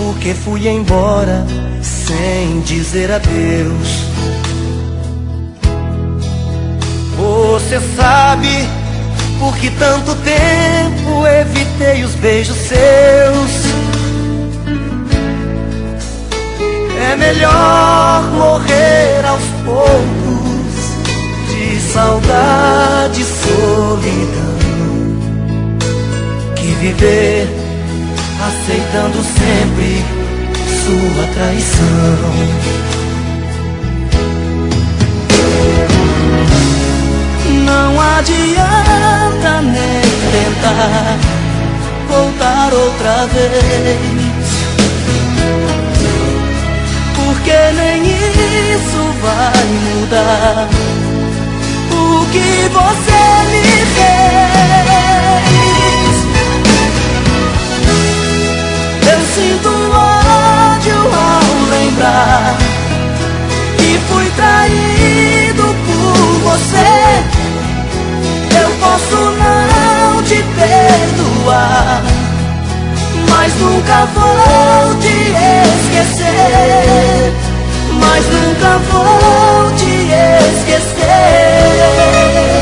porque fui embora sem dizer adeus. Você sabe por que tanto tempo evitei os beijos seus. É melhor morrer aos poucos de saudade e solidão que viver aceitando sempre sua traição. Não adianta nem tentar voltar outra vez, porque nem isso vai mudar o que você me fez. Eu sinto ódio ao lembrar que fui traído por você. Eu posso não te perdoar, mas nunca vou te esquecer. Mas nunca vou te esquecer.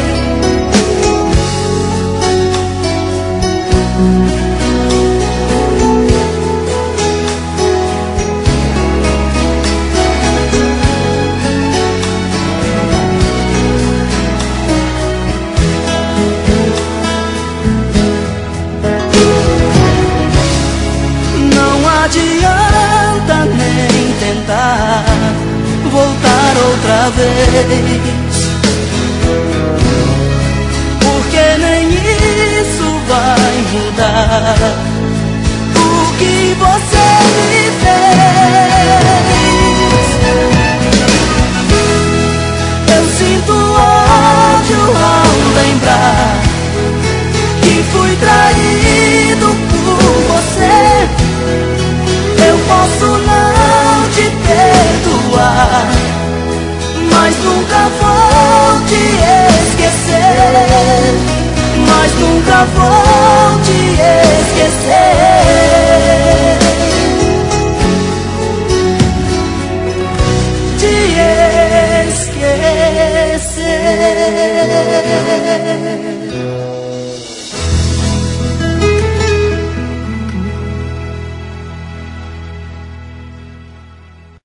Adianta nem tentar voltar outra vez, porque nem isso vai mudar o que você me fez. Eu sinto ódio ao lembrar que fui traído